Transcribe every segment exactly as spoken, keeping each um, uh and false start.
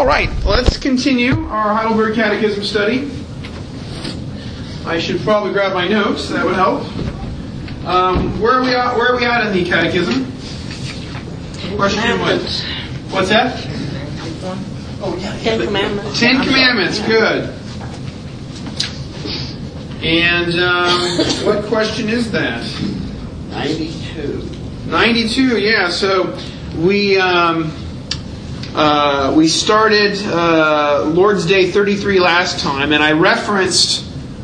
All right, let's continue our Heidelberg Catechism study. I should probably grab my notes. That would help. Um, where are we at? Where are we at in the Catechism? Question one. What's that? Oh yeah. Ten Commandments. Ten Commandments. Good. And um, what question is that? Ninety-two. Ninety-two. Yeah. So we. Um, Uh, we started uh, Lord's Day thirty-three last time, and I referenced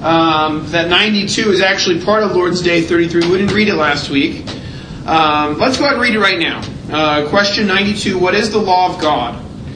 um, that ninety-two is actually part of Lord's Day thirty-three. We didn't read it last week. Um, let's go ahead and read it right now. Uh, question ninety-two, what is the law of God?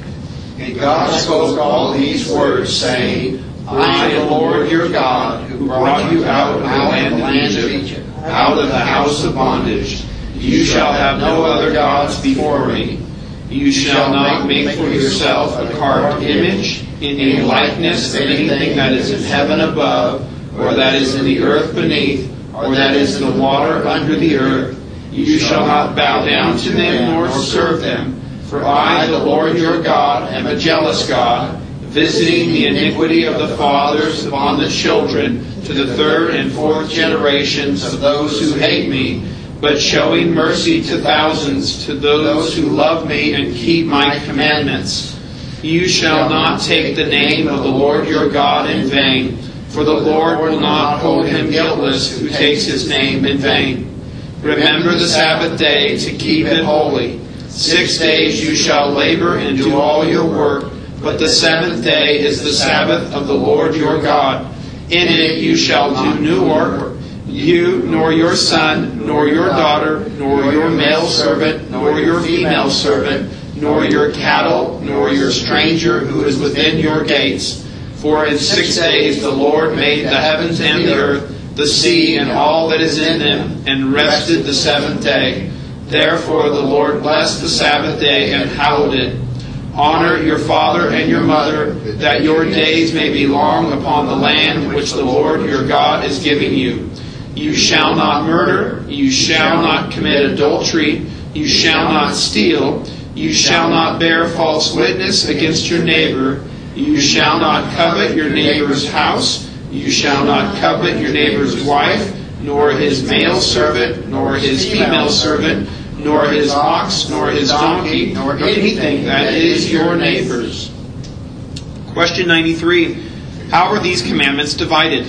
And God spoke all these words, saying, I am the Lord your God, who brought you out of the land of Egypt, out of the house of bondage. You shall have no other gods before me. You shall not make for yourself a carved image in any likeness of anything that is in heaven above, or that is in the earth beneath, or that is in the water under the earth. You shall not bow down to them nor serve them. For I, the Lord your God, am a jealous God, visiting the iniquity of the fathers upon the children to the third and fourth generations of those who hate me, but showing mercy to thousands, to those who love me and keep my commandments. You shall not take the name of the Lord your God in vain, for the Lord will not hold him guiltless who takes his name in vain. Remember the Sabbath day to keep it holy. Six days you shall labor and do all your work, but the seventh day is the Sabbath of the Lord your God. In it you shall do no work, you, nor your son, nor your daughter, nor your male servant, nor your female servant, nor your cattle, nor your stranger who is within your gates. For in six days the Lord made the heavens and the earth, the sea and all that is in them, and rested the seventh day. Therefore the Lord blessed the Sabbath day and hallowed it. Honor your father and your mother, that your days may be long upon the land which the Lord your God is giving you. You shall not murder, you shall not commit adultery, you shall not steal, you shall not bear false witness against your neighbor, you shall not covet your neighbor's house, you shall not covet your neighbor's wife, nor his male servant, nor his female servant, nor his ox, nor his donkey, nor anything that is your neighbor's. Question ninety-three. How are these commandments divided?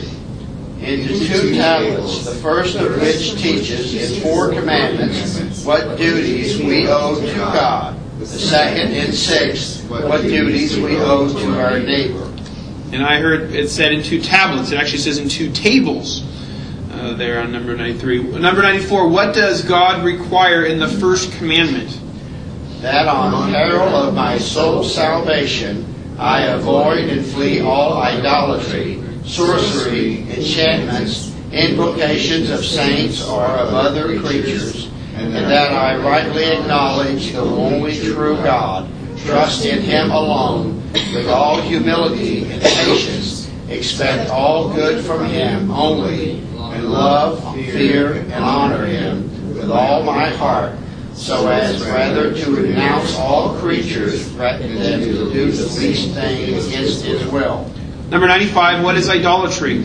Into two tablets, the first of which teaches in four commandments what duties we owe to God. The second in six, what duties we owe to our neighbor. And I heard it said in two tablets. It actually says in two tables uh, there on number ninety-three. Number ninety-four, what does God require in the first commandment? That on peril of my soul's salvation, I avoid and flee all idolatry, sorcery, enchantments, invocations of saints or of other creatures, and that I rightly acknowledge the only true God, trust in him alone, with all humility and patience, expect all good from him only, and love, fear, and honor him with all my heart, so as rather to renounce all creatures rather than to do the least thing against his will. Number ninety-five, what is idolatry?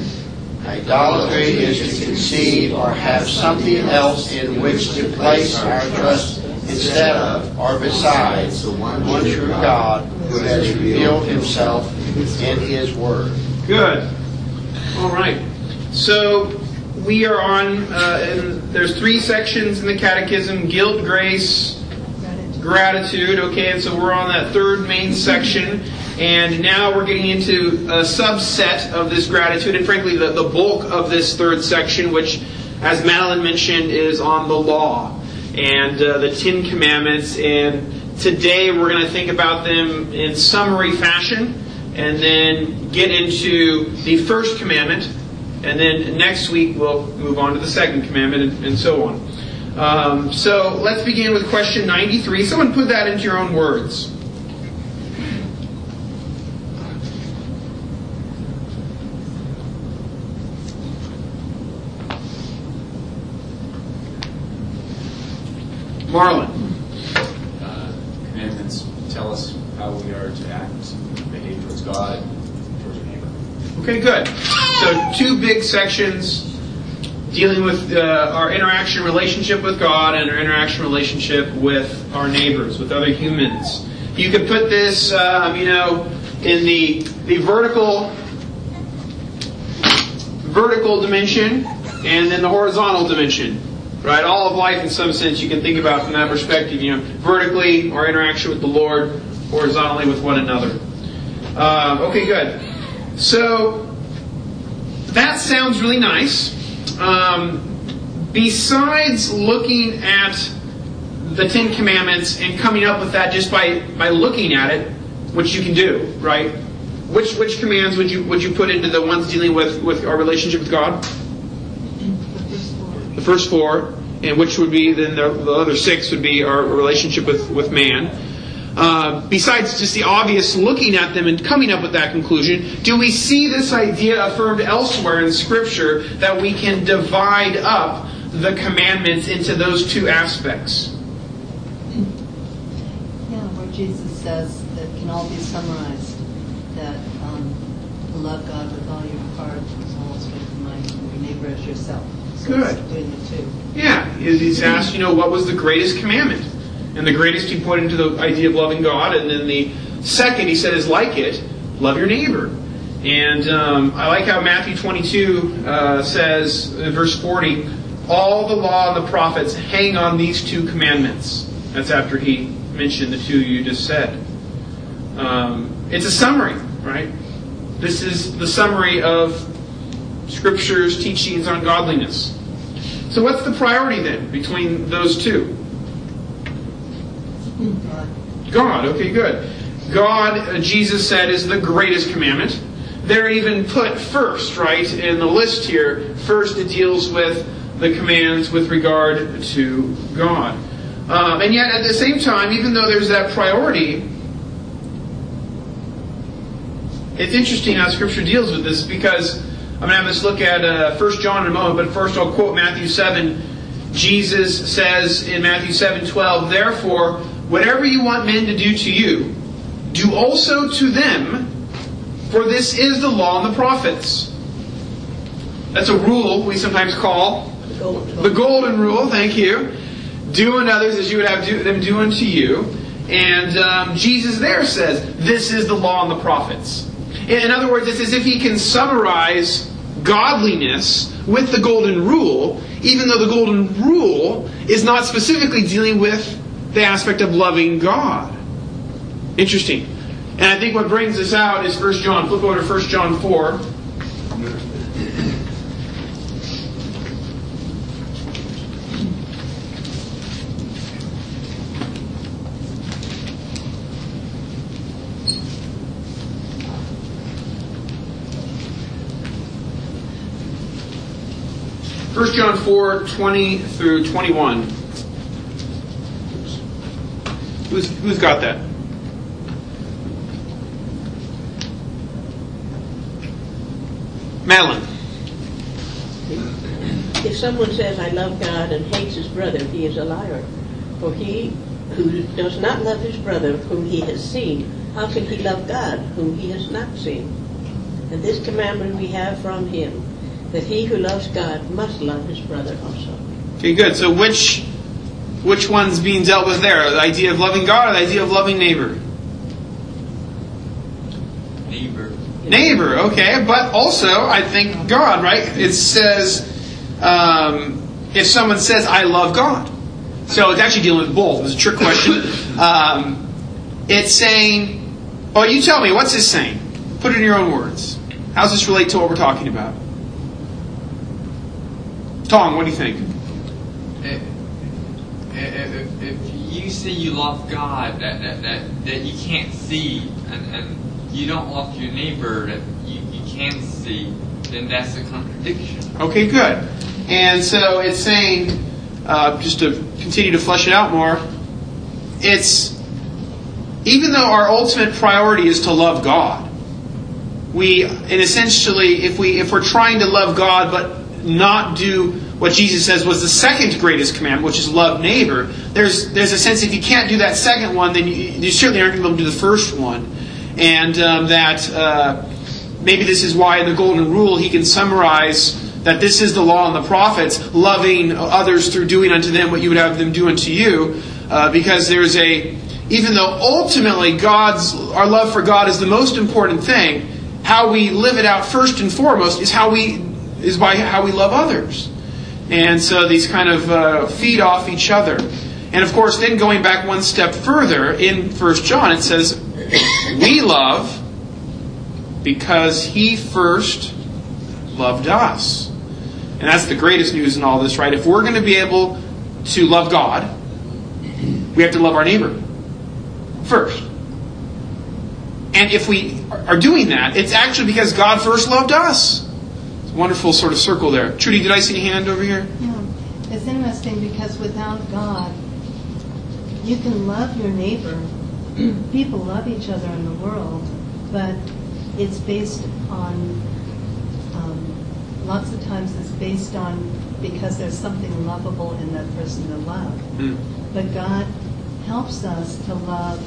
Idolatry is to conceive or have something else in which to place our trust instead of or besides the one true God who has revealed himself in his word. Good. All right. So we are on, uh, and there's three sections in the Catechism: guilt, grace, gratitude. Okay, and so we're on that third main section. And now we're getting into a subset of this gratitude, and frankly the, the bulk of this third section, which, as Madeline mentioned, is on the law and uh, the Ten Commandments. And today we're going to think about them in summary fashion, and then get into the first commandment. And then next week we'll move on to the second commandment, and, and so on. Um, so let's begin with question ninety-three. Someone put that into your own words. Marlon. Uh, commandments tell us how we are to act, behave towards God, towards our neighbor. Okay, good. So two big sections dealing with uh, our interaction relationship with God and our interaction relationship with our neighbors, with other humans. You could put this, um, you know, in the the vertical vertical dimension and then the horizontal dimension. Right? All of life, in some sense, you can think about from that perspective. You know, vertically, our interaction with the Lord, horizontally with one another. Uh, okay, good. So that sounds really nice. Um, besides looking at the Ten Commandments and coming up with that just by, by looking at it, which you can do, right? Which which commands would you would you put into the ones dealing with, with our relationship with God? The first four, and which would be then the, the other six would be our relationship with, with man. Uh, besides just the obvious looking at them and coming up with that conclusion, do we see this idea affirmed elsewhere in Scripture that we can divide up the commandments into those two aspects? Yeah, where Jesus says that can all be summarized, that um, to love God with all your heart, soul, strength, and mind, and your neighbor as yourself. So Good. it's doing the two. Yeah, he's asked, you know, what was the greatest commandment? And the greatest he put into the idea of loving God, and then the second he said is like it, love your neighbor. And um, I like how Matthew twenty-two uh, says in verse forty, all the law and the prophets hang on these two commandments. That's after he mentioned the two you just said. Um, it's a summary, right? This is the summary of Scripture's teachings on godliness. So what's the priority then between those two? God. God, okay, good. God, uh, Jesus said, is the greatest commandment. They're even put first, right, in the list here. First it deals with the commands with regard to God. Um, and yet at the same time, even though there's that priority, it's interesting how Scripture deals with this, because I'm going to have us look at uh, First John in a moment, but first I'll quote Matthew seven. Jesus says in Matthew seven twelve, therefore, whatever you want men to do to you, do also to them, for this is the law and the prophets. That's a rule we sometimes call The golden, the golden rule, thank you. Do unto others as you would have do, them do unto you. And um, Jesus there says, this is the law and the prophets. In other words, it's as if he can summarize godliness with the golden rule, even though the golden rule is not specifically dealing with the aspect of loving God. Interesting. And I think what brings this out is First John. Flip over to First John four. First John four, twenty through twenty-one. Who's, who's got that? Madeline. If someone says, I love God, and hates his brother, he is a liar. For he who does not love his brother whom he has seen, how can he love God whom he has not seen? And this commandment we have from him, that he who loves God must love his brother also. Okay, good. So which which one's being dealt with there? The idea of loving God or the idea of loving neighbor? Neighbor. Neighbor, okay. But also, I think God, right? It says, um, if someone says, I love God. So it's actually dealing with both. It's a trick question. um, it's saying, oh, you tell me, what's this saying? Put it in your own words. How does this relate to what we're talking about? Tom, what do you think? If, if, if you say you love God that, that, that, that you can't see, and, and you don't love your neighbor that you, you can see, then that's a contradiction. Okay, good. And so it's saying, uh, just to continue to flesh it out more, it's, even though our ultimate priority is to love God, we, and essentially, if we if we're trying to love God, but not do what Jesus says was the second greatest commandment, which is love neighbor. There's there's a sense if you can't do that second one, then you, you certainly aren't going to be able to do the first one. And um, that uh, maybe this is why in the Golden Rule he can summarize that this is the law and the prophets, loving others through doing unto them what you would have them do unto you. Uh, because there's a, even though ultimately God's, our love for God is the most important thing, how we live it out first and foremost is how we, is by how we love others. And so these kind of uh, feed off each other. And of course, then going back one step further, in First John it says, we love because He first loved us. And that's the greatest news in all this, right? If we're going to be able to love God, we have to love our neighbor first. And if we are doing that, it's actually because God first loved us. It's a wonderful sort of circle there. Trudy, did I see a hand over here? Yeah. It's interesting because without God, you can love your neighbor. People love each other in the world, but it's based on, um, lots of times it's based on because there's something lovable in that person to love. Mm. But God helps us to love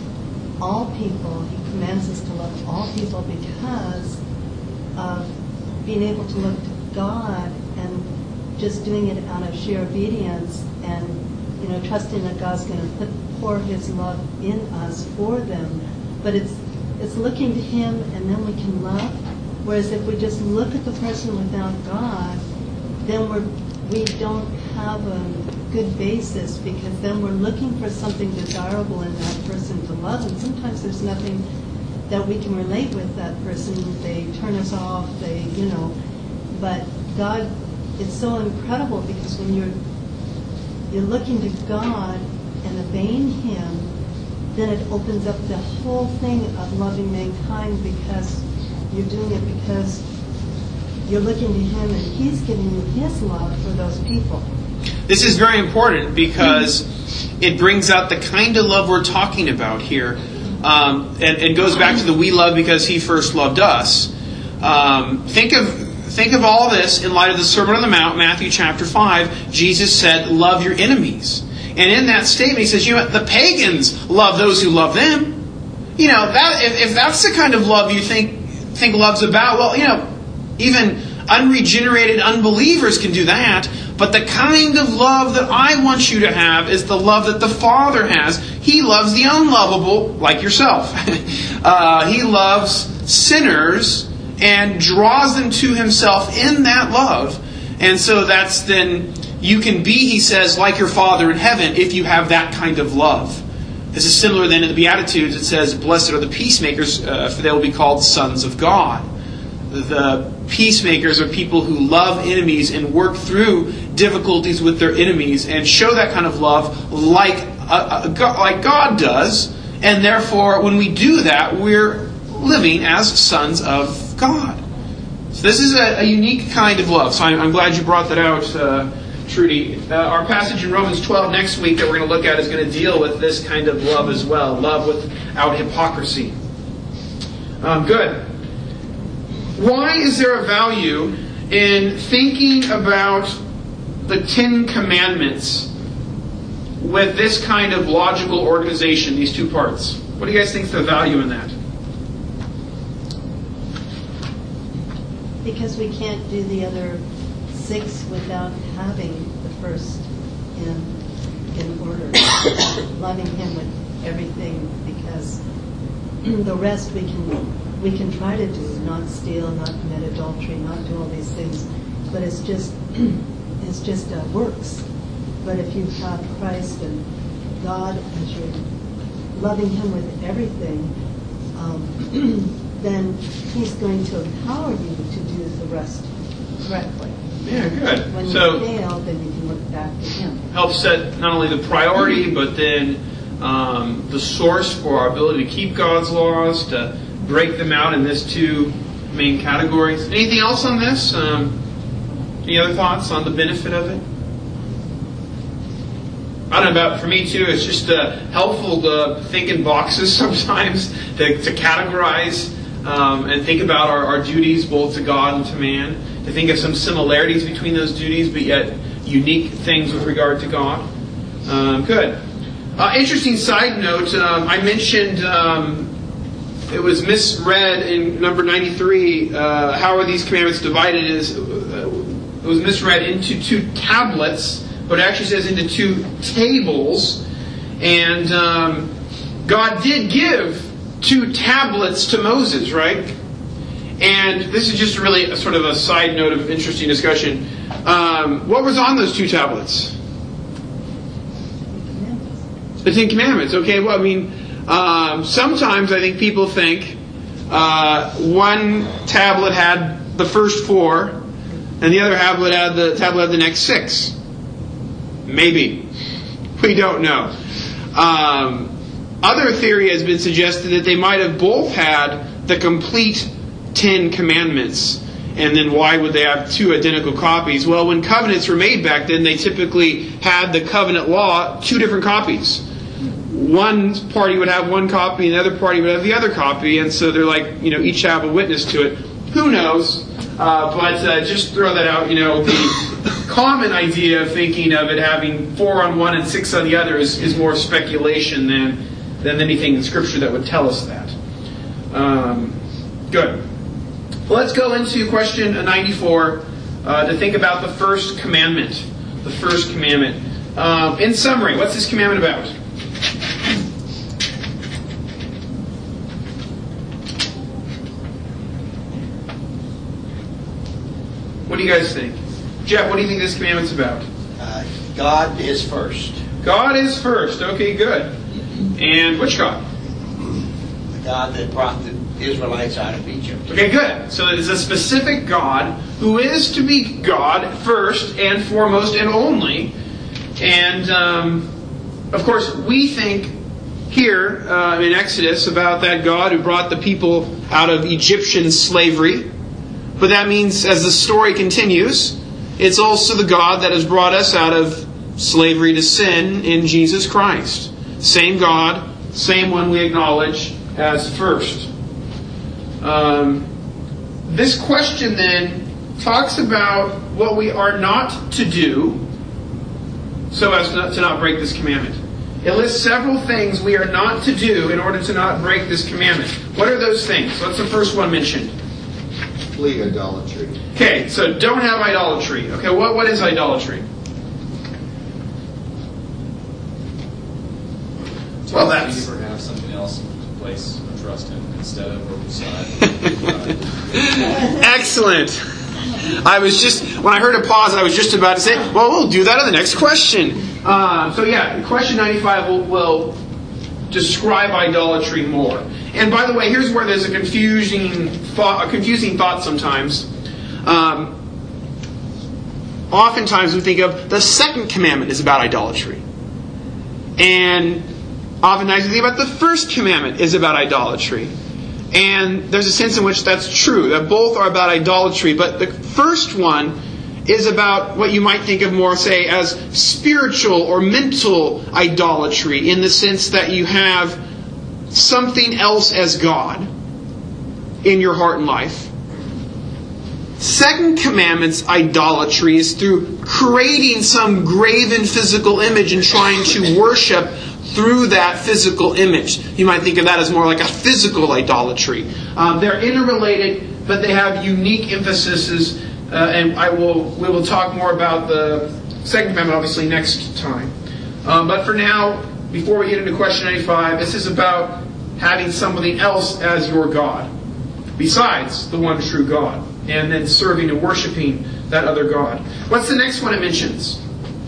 all people. He commands us to love all people because of being able to look to God and just doing it out of sheer obedience and, you know, trusting that God's going to put pour His love in us for them. But it's it's looking to Him and then we can love. Whereas if we just look at the person without God, then we're we don't have a good basis because then we're looking for something desirable in that person to love, and sometimes there's nothing that we can relate with that person. They turn us off, they, you know. But God, it's so incredible because when you're you're looking to God and obeying Him, then it opens up the whole thing of loving mankind because you're doing it because you're looking to Him and He's giving you His love for those people. This is very important because it brings out the kind of love we're talking about here. Um, and, and goes back to the we love because He first loved us. Um, think of think of all this in light of the Sermon on the Mount, Matthew chapter five. Jesus said, love your enemies. And in that statement He says, you know what, the pagans love those who love them. You know, that if, if that's the kind of love you think think love's about, well, you know, even unregenerated unbelievers can do that. But the kind of love that I want you to have is the love that the Father has. He loves the unlovable, like yourself. uh, he loves sinners and draws them to Himself in that love. And so that's then, you can be, He says, like your Father in heaven if you have that kind of love. This is similar then in the Beatitudes. It says, blessed are the peacemakers, uh, for they will be called sons of God. The peacemakers are people who love enemies and work through difficulties with their enemies and show that kind of love like uh, uh, like God does. And therefore, when we do that, we're living as sons of God. So this is a, a unique kind of love. So I'm, I'm glad you brought that out, uh, Trudy. Uh, our passage in Romans twelve next week that we're going to look at is going to deal with this kind of love as well. Love without hypocrisy. Um, good. Why is there a value in thinking about the Ten Commandments with this kind of logical organization, these two parts? What do you guys think is the value in that? Because we can't do the other six without having the first in in order. Loving Him with everything, because the rest we can we can try to do, not steal, not commit adultery, not do all these things, but it's just it's just uh, works. But if you have Christ and God as you're loving Him with everything, um, then He's going to empower you to do the rest correctly. Yeah, good. When so, you fail, then you can look back to Him. Helps set not only the priority, but then um, the source for our ability to keep God's laws, to break them out in these two main categories. Anything else on this? Um, any other thoughts on the benefit of it? I don't know about, for me too, it's just uh, helpful to think in boxes sometimes, to, to categorize um, and think about our, our duties both to God and to man. I think of some similarities between those duties, but yet unique things with regard to God. Um, good. Uh, interesting side note, um, I mentioned um, it was misread in number ninety-three, uh, how are these commandments divided? Is uh, it was misread into two tablets, but it actually says into two tables. And um, God did give two tablets to Moses, right? And this is just really a sort of a side note of interesting discussion. Um, what was on those two tablets? The Ten Commandments. Okay, well, I mean, um, sometimes I think people think uh, one tablet had the first four, and the other tablet had the tablet had the next six. Maybe. We don't know. Um, other theory has been suggested that they might have both had the complete Ten Commandments. And then why would they have two identical copies? Well, when covenants were made back then, they typically had the covenant law, two different copies. One party would have one copy, and the other party would have the other copy. And so they're like, you know, each have a witness to it. Who knows? Uh, but uh, just throw that out. You know, the common idea of thinking of it having four on one and six on the other is, is more speculation than, than anything in Scripture that would tell us that. Um, good. Well, let's go into question ninety-four uh, to think about the first commandment. The first commandment. Um, in summary, what's this commandment about? What do you guys think? Jeff, what do you think this commandment's about? Uh, God is first. God is first. Okay, good. And which God? The God that brought the Israelites out of Egypt. Okay, good. So it is a specific God who is to be God first and foremost and only. And, um, of course, we think here uh, in Exodus about that God who brought the people out of Egyptian slavery. But that means, as the story continues, it's also the God that has brought us out of slavery to sin in Jesus Christ. Same God, same one we acknowledge as first. Um, this question then talks about what we are not to do so as not, to not break this commandment. It lists several things we are not to do in order to not break this commandment. What are those things? What's the first one mentioned? Flee idolatry. Okay, so don't have idolatry. Okay, what what is idolatry? Well, that's... Or have something else to place or trust in instead of or beside. Excellent. I was just, when I heard a pause, I was just about to say, well, we'll do that in the next question. Uh, so yeah, question ninety-five will, will describe idolatry more. And by the way, here's where there's a confusing thought, a confusing thought sometimes. Um, oftentimes we think of the second commandment is about idolatry. And oftentimes we think about the first commandment is about idolatry. And there's a sense in which that's true, that both are about idolatry. But the first one is about what you might think of more, say, as spiritual or mental idolatry, in the sense that you have something else as God in your heart and life. Second commandment's idolatry is through creating some graven physical image and trying to worship through that physical image. You might think of that as more like a physical idolatry. Um, they're interrelated, but they have unique emphases, uh, and I will we will talk more about the second commandment obviously next time. Um, but for now, before we get into question ninety-five, this is about having something else as your God, besides the one true God, and then serving and worshiping that other God. What's the next one it mentions?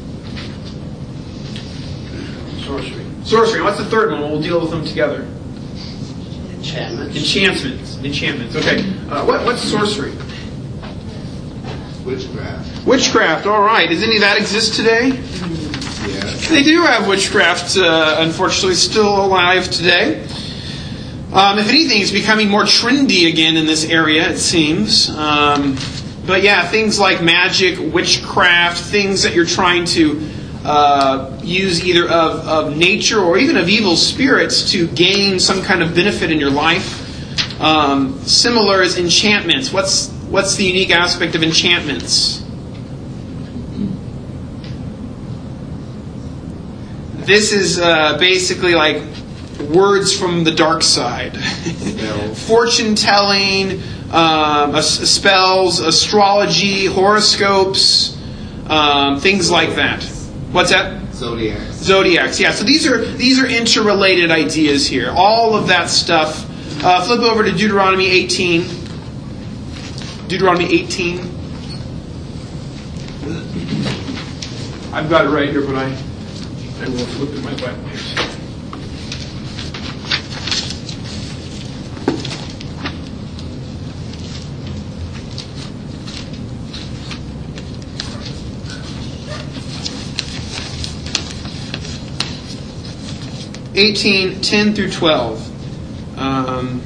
Sorcery. Sorcery. What's the third one? We'll deal with them together. Enchantments. Enchantments. Enchantments. Okay. Uh, what, what's sorcery? Witchcraft. Witchcraft. All right. Does any of that exist today? Yes. They do have witchcraft, uh, unfortunately, still alive today. Um, if anything, it's becoming more trendy again in this area, it seems. Um, but yeah, things like magic, witchcraft, things that you're trying to uh, use either of, of nature or even of evil spirits to gain some kind of benefit in your life. Um, similar is enchantments. What's what's the unique aspect of enchantments? This is uh, basically like words from the dark side. Fortune telling, um, as- spells, astrology, horoscopes, um, things like that. What's that? Zodiacs. Zodiacs, yeah. So these are these are interrelated ideas here. All of that stuff. Uh, flip over to Deuteronomy eighteen. Deuteronomy eighteen. I've got it right here, but I I will flip to my web page. eighteen, ten through twelve. Um,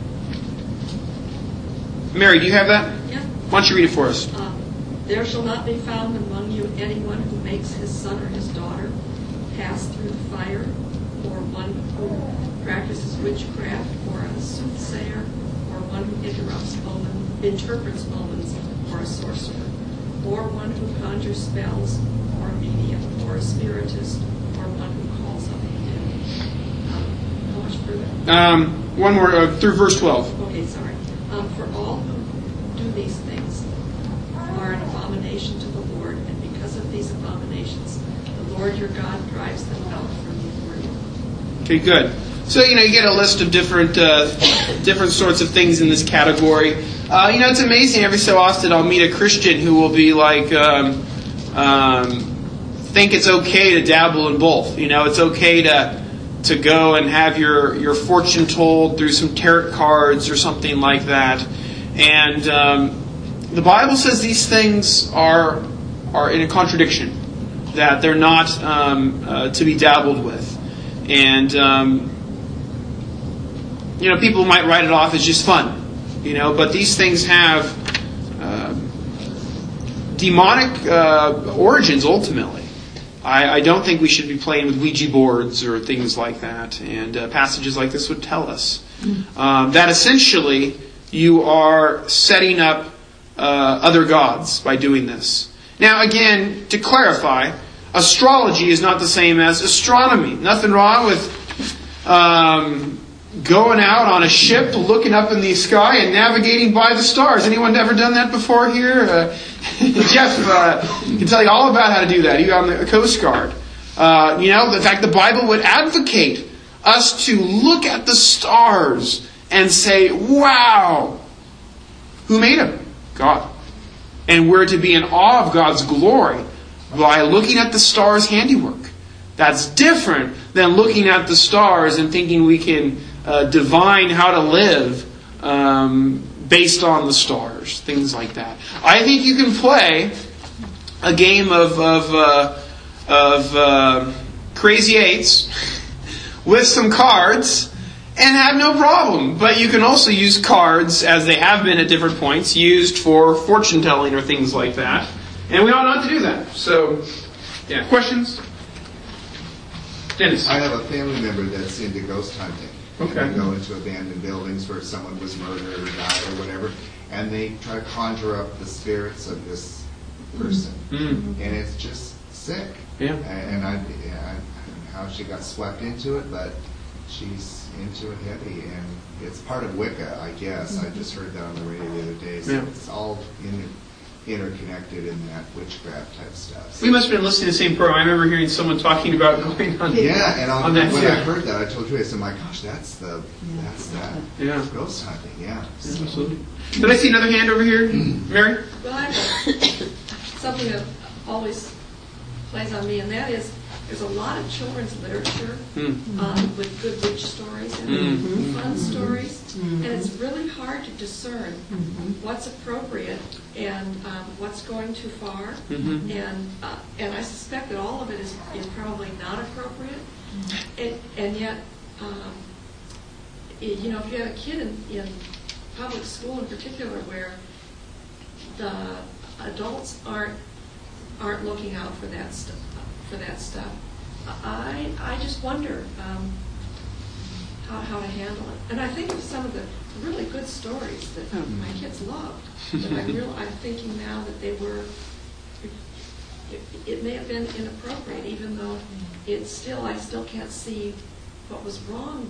Mary, do you have that? Yeah. Why don't you read it for us? Uh, there shall not be found among you anyone who makes his son or his daughter pass through the fire, or one who practices witchcraft, or a soothsayer, or one who interrupts omen, interprets omens, or a sorcerer, or one who conjures spells, or a medium, or a spiritist, or one who calls up the dead. Um, how much further? Um, one more, uh, through verse twelve. Okay, sorry. Um, for all who do these things are an abomination to the Lord, and because of these abominations, the Lord your God drives them out from before you. Okay, good. So, you know, you get a list of different uh, different sorts of things in this category. Uh, you know, it's amazing. Every so often I'll meet a Christian who will be like, um, um, think it's okay to dabble in both. You know, it's okay to to go and have your, your fortune told through some tarot cards or something like that. And um, the Bible says these things are are in a contradiction, that they're not um, uh, to be dabbled with. And, um, you know, people might write it off as just fun, you know, but these things have uh, demonic uh, origins ultimately. I, I don't think we should be playing with Ouija boards or things like that. And uh, passages like this would tell us um, that essentially you are setting up uh, other gods by doing this. Now, again, to clarify, astrology is not the same as astronomy. Nothing wrong with um, going out on a ship, looking up in the sky, and navigating by the stars. Anyone ever done that before here? Uh, Jeff uh, can tell you all about how to do that. He on the Coast Guard. Uh, you know, in fact, the Bible would advocate us to look at the stars and say, wow, who made them? God. And we're to be in awe of God's glory by looking at the stars' handiwork. That's different than looking at the stars and thinking we can uh, divine how to live um, based on the stars, things like that. I think you can play a game of of, uh, of uh, Crazy Eights with some cards and have no problem. But you can also use cards, as they have been at different points, used for fortune telling or things like that. And we ought not to do that. So, yeah. Questions? Dennis. I have a family member that's into ghost hunting. Okay. And they go into abandoned buildings where someone was murdered or died or whatever, and they try to conjure up the spirits of this person. Mm. And it's just sick. Yeah. And I, yeah, I don't know how she got swept into it, but she's into it heavy. And it's part of Wicca, I guess. I just heard that on the radio the other day. So Yeah. it's all in, interconnected in that witchcraft type stuff. We must have been listening to the same program. I remember hearing someone talking about going on. Yeah, and on, on that, when yeah. I heard that, I told you, I said, "My gosh, that's the that's that Yeah. ghost hunting." Yeah, Yeah, absolutely. Did I see another hand over here, Mary? Well, I have something that always plays on me, and that is there's a lot of children's literature Mm. um, with good witch stories and Mm. fun stories, and it's really hard to discern what's appropriate and um, what's going too far. Mhm. And uh, and I suspect that all of it is, is probably not appropriate, and, and yet, um, it- you know, if you have a kid in, in public school in particular where the adults aren't aren't looking out for that stuff, for that stuff, I I just wonder um, how, how to handle it. And I think of some of the really good stories that my kids loved. But I real, I'm thinking now that they were, it, it may have been inappropriate, even though it's still, I still can't see what was wrong.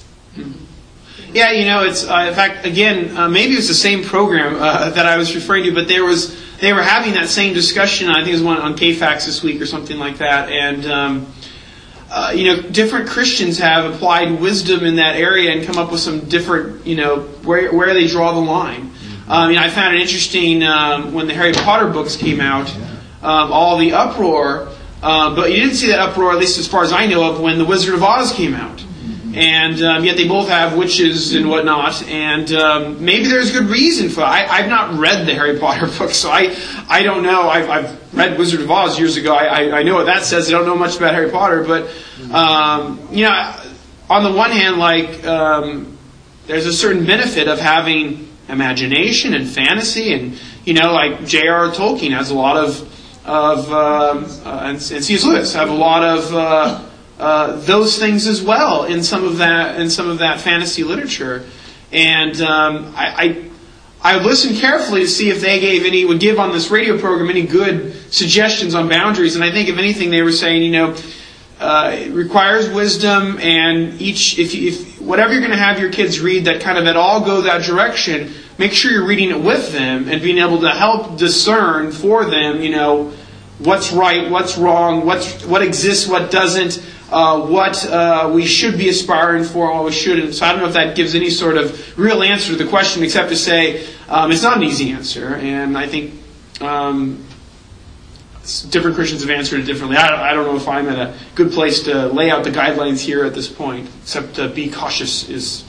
Yeah, you know, it's uh, in fact, again, uh, maybe it was the same program uh, that I was referring to, but there was they were having that same discussion. I think it was one on K FAX this week or something like that, and um, uh, you know, different Christians have applied wisdom in that area and come up with some different, you know, where where they draw the line. Um, you know, I found it interesting um, when the Harry Potter books came out, um, all the uproar, uh, but you didn't see that uproar, at least as far as I know of, when the Wizard of Oz came out. And um, yet they both have witches and whatnot, and um, maybe there's good reason for it. I, I've not read the Harry Potter books, so I I don't know. I've, I've read Wizard of Oz years ago. I, I, I know what that says. I don't know much about Harry Potter, but um, you know, on the one hand, like um, there's a certain benefit of having imagination and fantasy, and you know, like J R R Tolkien has a lot of of um, uh, and, and C S Lewis have a lot of. Uh, Uh, those things as well in some of that in some of that fantasy literature, and um, I, I I listened carefully to see if they gave any would give on this radio program any good suggestions on boundaries, and I think if anything they were saying, you know, uh, it requires wisdom, and each if you, if whatever you're going to have your kids read that kind of at all go that direction, make sure you're reading it with them and being able to help discern for them, you know, what's right, what's wrong, what's what exists, what doesn't. Uh, what uh, we should be aspiring for, what we shouldn't. So I don't know if that gives any sort of real answer to the question, except to say um, it's not an easy answer. And I think um, different Christians have answered it differently. I, I don't know if I'm at a good place to lay out the guidelines here at this point, except uh, be cautious is.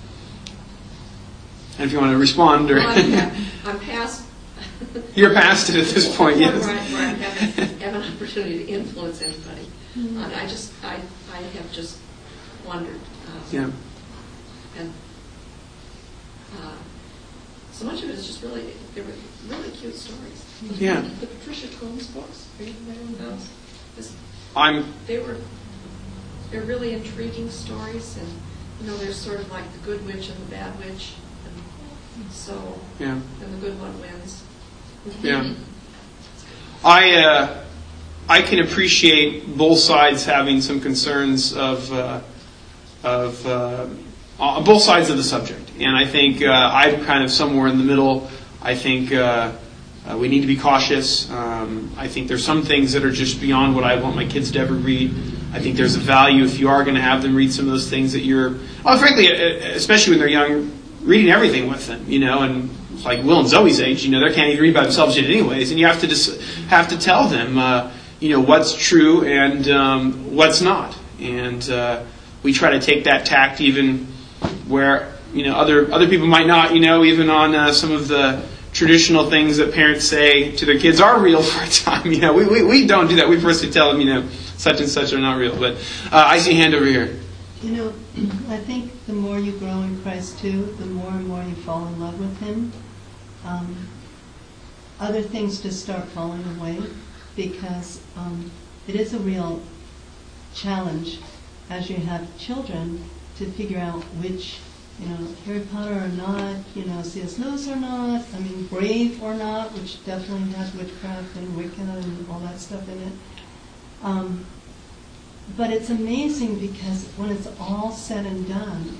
And if you want to respond, or well, I'm, I'm past. You're past it at this point, yes. Where I, where I have, have an opportunity to influence anybody. Mm-hmm. And I just, I, I have just wondered. Uh, yeah. And uh, so much of it is just really, they were really cute stories. Yeah. The Patricia Combs books, are you familiar with those? This, I'm. They were, they're really intriguing stories, and you know, there's sort of like the good witch and the bad witch, and so, yeah. and the good one wins. Yeah. I. Uh, I can appreciate both sides having some concerns of uh, of uh, on both sides of the subject, and I think uh, I'm kind of somewhere in the middle. I think uh, uh, we need to be cautious. Um, I think there's some things that are just beyond what I want my kids to ever read. I think there's a value if you are going to have them read some of those things that you're, well, frankly, especially when they're young, reading everything with them, you know, and it's like Will and Zoe's age, you know, they can't even read by themselves yet anyways, and you have to just have to tell them. Uh, you know, what's true and um, what's not. And uh, we try to take that tact even where, you know, other other people might not, you know, even on uh, some of the traditional things that parents say to their kids are real for a time. You know, we, we, we don't do that. We personally tell them, you know, such and such are not real. But uh, I see a hand over here. You know, I think the more you grow in Christ too, the more and more you fall in love with Him. Um, other things just start falling away. Because um, it is a real challenge as you have children to figure out which, you know, Harry Potter or not, you know, C S Lewis or not, I mean, Brave or not, which definitely has witchcraft and Wicca and all that stuff in it. Um, but it's amazing because when it's all said and done,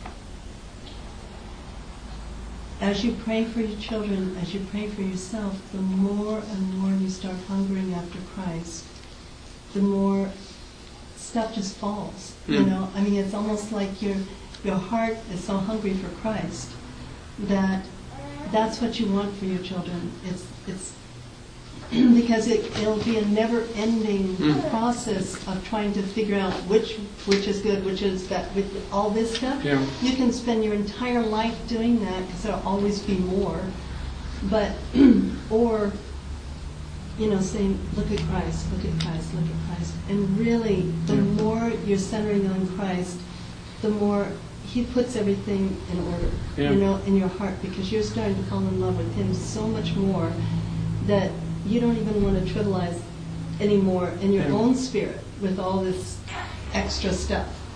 as you pray for your children, as you pray for yourself, the more and more you start hungering after Christ, the more stuff just falls. Mm. You know, I mean, it's almost like your your heart is so hungry for Christ that that's what you want for your children. It's it's because it, it'll be a never-ending mm. process of trying to figure out which which is good, which is that. With all this stuff, yeah. You can spend your entire life doing that because there'll always be more. But or you know, saying, "Look at Christ, look at Christ, look at Christ," and really, the yeah. more you're centering on Christ, the more He puts everything in order. Yeah. You know, in your heart, because you're starting to fall in love with Him so much more that you don't even want to trivialize anymore in your yeah. own spirit with all this extra stuff.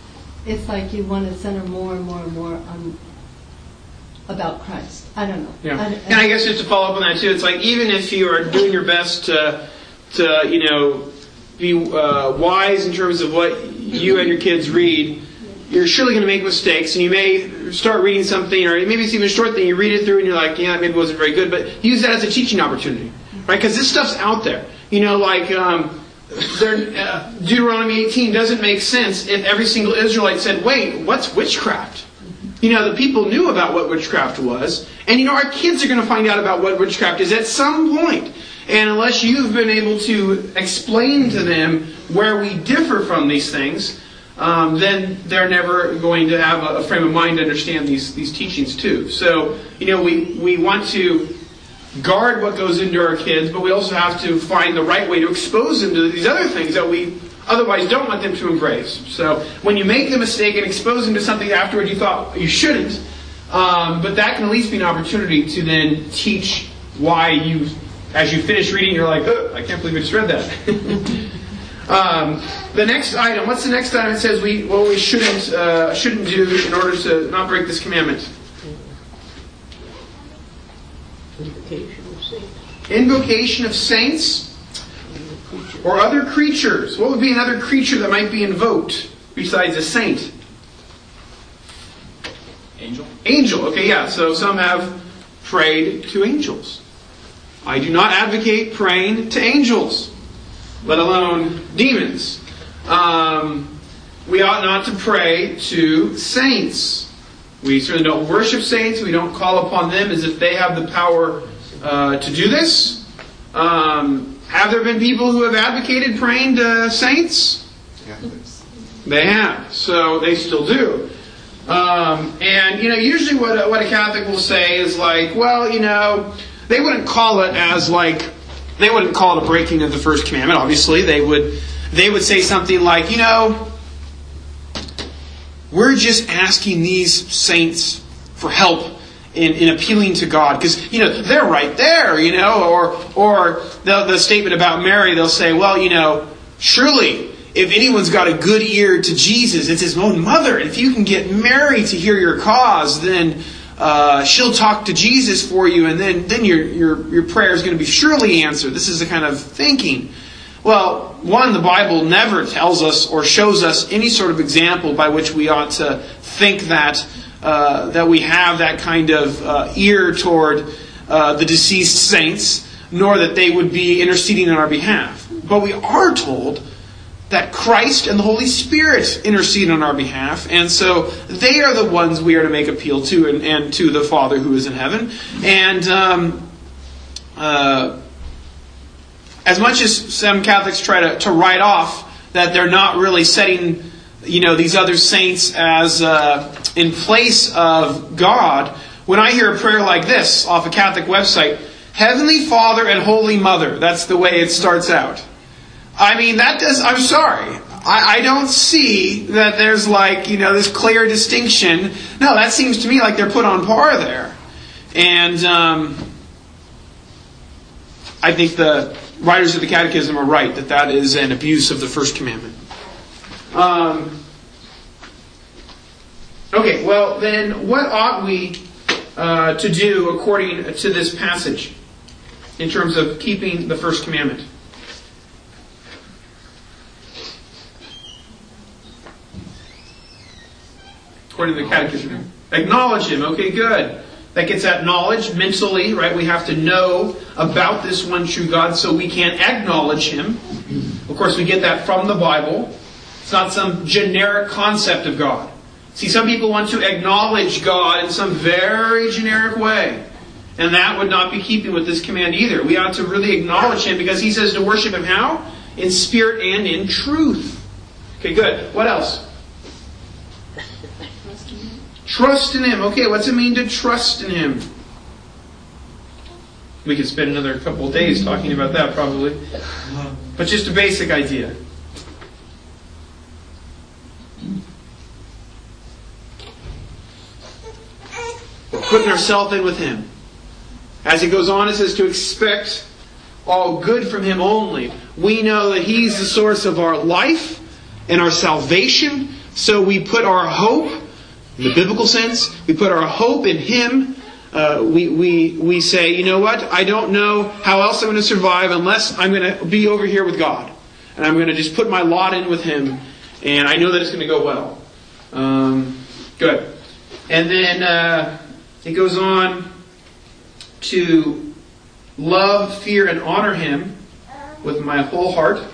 it's like you want to center more and more and more on about Christ. I don't know. Yeah. I, And I guess just to follow up on that too, it's like even if you are doing your best to, to you know, be uh, wise in terms of what you and your kids read, you're surely going to make mistakes, and you may start reading something, or maybe it's even a short thing, you read it through and you're like, yeah, maybe it wasn't very good, but use that as a teaching opportunity, right? Because this stuff's out there. You know, like um, there, uh, Deuteronomy eighteen doesn't make sense if every single Israelite said, wait, what's witchcraft? You know, the people knew about what witchcraft was, and you know, our kids are going to find out about what witchcraft is at some point. And unless you've been able to explain to them where we differ from these things, um, then they're never going to have a frame of mind to understand these, these teachings too. So, you know, we, we want to guard what goes into our kids, but we also have to find the right way to expose them to these other things that we otherwise don't want them to embrace. So when you make the mistake and expose them to something afterward you thought you shouldn't, um, but that can at least be an opportunity to then teach why you, as you finish reading, you're like, oh, I can't believe I just read that. um, the next item, what's the next item? It says we what we shouldn't uh, shouldn't do in order to not break this commandment. Invocation of saints. Invocation of saints or other creatures. What would be another creature that might be invoked besides a saint? Angel? Angel. Okay, yeah. So some have prayed to angels. I do not advocate praying to angels, let alone demons. Um, we ought not to pray to saints. We certainly don't worship saints. We don't call upon them as if they have the power uh, to do this. Um, have there been people who have advocated praying to saints? Catholics. They have. So they still do. Um, and, you know, usually what a, what a Catholic will say is like, well, you know, they wouldn't call it as like, they wouldn't call it a breaking of the first commandment, obviously. They would, they would say something like, you know, we're just asking these saints for help in, in appealing to God. Because, you know, they're right there, you know. Or or the, the statement about Mary, they'll say, well, you know, surely if anyone's got a good ear to Jesus, it's his own mother. If you can get Mary to hear your cause, then uh, she'll talk to Jesus for you, and then, then your, your, your prayer is going to be surely answered. This is the kind of thinking. Well, one, the Bible never tells us or shows us any sort of example by which we ought to think that uh, that we have that kind of uh, ear toward uh, the deceased saints, nor that they would be interceding on our behalf. But we are told that Christ and the Holy Spirit intercede on our behalf, and so they are the ones we are to make appeal to, and, and to the Father who is in heaven. And um, uh, as much as some Catholics try to, to write off that they're not really setting, you know, these other saints as uh, in place of God, when I hear a prayer like this off a Catholic website, Heavenly Father and Holy Mother, that's the way it starts out. I mean, that does, I'm sorry. I, I don't see that there's like, you know, this clear distinction. No, that seems to me like they're put on par there. And um, I think the writers of the Catechism are right that that is an abuse of the first commandment. Um, okay, well then, what ought we uh, to do according to this passage in terms of keeping the first commandment? According to the Catechism. Acknowledge Him. Okay, good. That gets at knowledge mentally, right? We have to know about this one true God so we can acknowledge Him. Of course, we get that from the Bible. It's not some generic concept of God. See, some people want to acknowledge God in some very generic way. And that would not be keeping with this command either. We ought to really acknowledge Him because He says to worship Him how? In spirit and in truth. Okay, good. What else? Trust in Him. Okay, what's it mean to trust in Him? We could spend another couple of days talking about that probably. But just a basic idea. We're putting ourselves in with Him. As it goes on, it says to expect all good from Him only. We know that He's the source of our life and our salvation. So we put our hope, in the biblical sense, we put our hope in Him. Uh, we, we, we say, you know what, I don't know how else I'm going to survive unless I'm going to be over here with God. And I'm going to just put my lot in with Him. And I know that it's going to go well. Um, good. And then uh, it goes on to love, fear, and honor Him with my whole heart.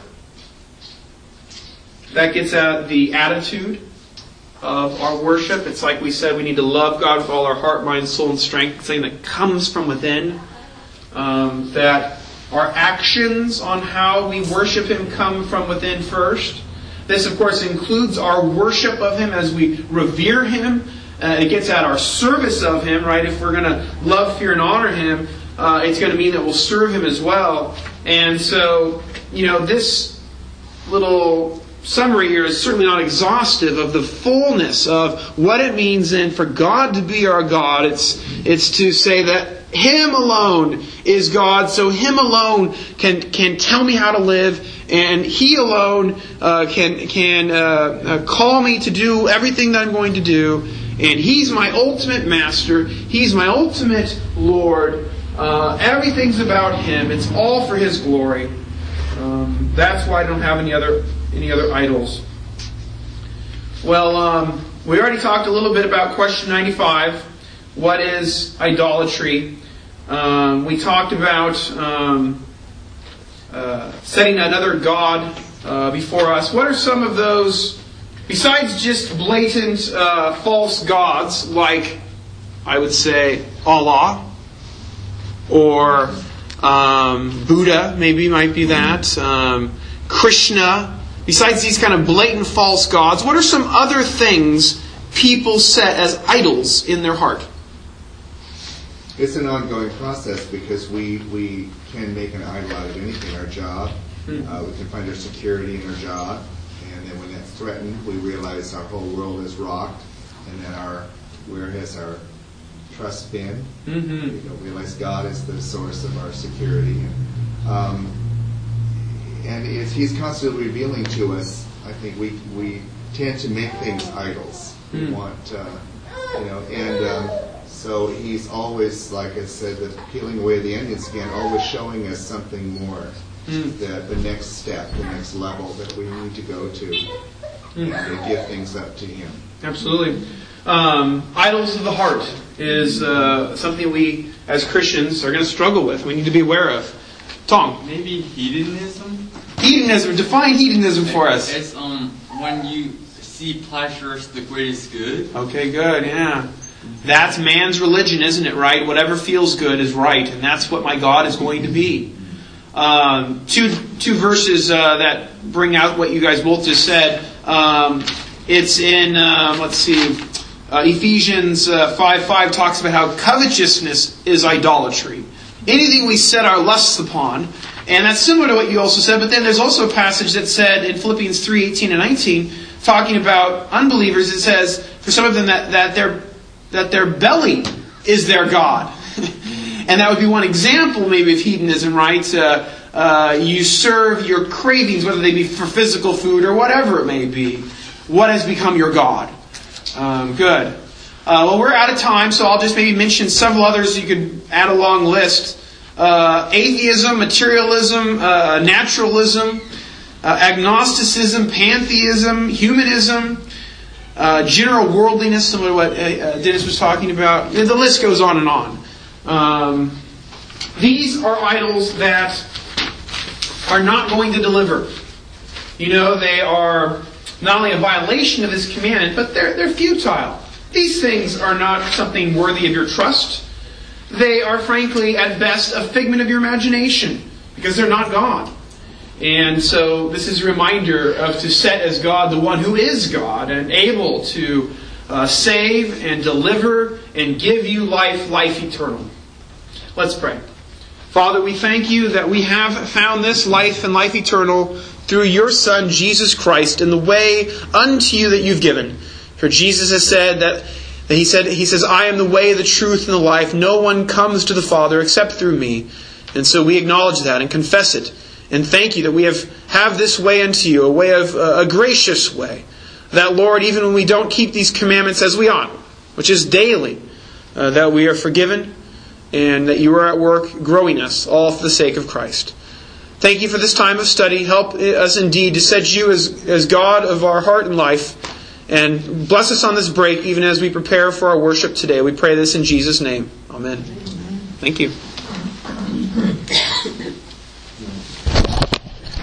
That gets at the attitude of our worship. It's like we said, we need to love God with all our heart, mind, soul, and strength. It's something that comes from within. Um, that our actions on how we worship Him come from within first. This, of course, includes our worship of Him as we revere Him. Uh, it gets at our service of Him, right? If we're going to love, fear, and honor Him, uh, it's going to mean that we'll serve Him as well. And so, you know, this little summary here is certainly not exhaustive of the fullness of what it means then for God to be our God. It's it's to say that Him alone is God, so Him alone can can tell me how to live, and He alone uh, can can uh, uh, call me to do everything that I'm going to do, and He's my ultimate master. He's my ultimate Lord. Uh, everything's about Him. It's all for His glory. Um, that's why I don't have any other any other idols. Well, um, we already talked a little bit about question ninety-five. What is idolatry? Um, we talked about um, uh, setting another god uh, before us. What are some of those, besides just blatant uh, false gods, like, I would say, Allah, or um, Buddha, maybe might be that, um, Krishna. Besides these kind of blatant false gods, what are some other things people set as idols in their heart? It's an ongoing process because we, we can make an idol out of anything. Our job, hmm. uh, we can find our security in our job, and then when that's threatened, we realize our whole world is rocked, and then our where has our trust been? Mm-hmm. We don't realize God is the source of our security. Um, and if He's constantly revealing to us, I think we we tend to make things idols. We mm. want, uh, you know, and um, so He's always, like I said, the peeling away the onion skin, always showing us something more, mm. the the next step, the next level that we need to go to, mm. and to give things up to Him. Absolutely. Um, idols of the heart is uh, something we, as Christians, are going to struggle with. We need to be aware of. Tom? Maybe hedonism? Hedonism. Define hedonism for us. It's um when you see pleasure as the greatest good. Okay, good, yeah. That's man's religion, isn't it, right? Whatever feels good is right, and that's what my God is going to be. Um, two two verses uh, that bring out what you guys both just said. Um, it's in, uh, let's see, uh, Ephesians uh, five five talks about how covetousness is idolatry. Anything we set our lusts upon. And that's similar to what you also said, but then there's also a passage that said in Philippians three eighteen and nineteen, talking about unbelievers, it says, for some of them, that, that their that their belly is their God. And that would be one example maybe of hedonism, right? Uh, uh, you serve your cravings, whether they be for physical food or whatever it may be. What has become your God? Um, good. Uh, well, we're out of time, so I'll just maybe mention several others. You could add a long list. Uh, atheism, materialism, uh, naturalism, uh, agnosticism, pantheism, humanism, uh, general worldliness, similar to what uh, Dennis was talking about. The list goes on and on. Um, these are idols that are not going to deliver. You know, they are not only a violation of this commandment, but they're they're futile. These things are not something worthy of your trust. They are, frankly, at best, a figment of your imagination, because they're not God. And so this is a reminder of to set as God the one who is God and able to uh, save and deliver and give you life, life eternal. Let's pray. Father, we thank You that we have found this life and life eternal through Your Son, Jesus Christ, in the way unto You that You've given. For Jesus has said that He said, He says, I am the way, the truth, and the life. No one comes to the Father except through Me. And so we acknowledge that and confess it. And thank You that we have, have this way unto You, a way of uh, a gracious way, that, Lord, even when we don't keep these commandments as we ought, which is daily, uh, that we are forgiven and that you are at work growing us, all for the sake of Christ. Thank you for this time of study. Help us indeed to set you as, as God of our heart and life. And bless us on this break, even as we prepare for our worship today. We pray this in Jesus' name. Amen. Thank you.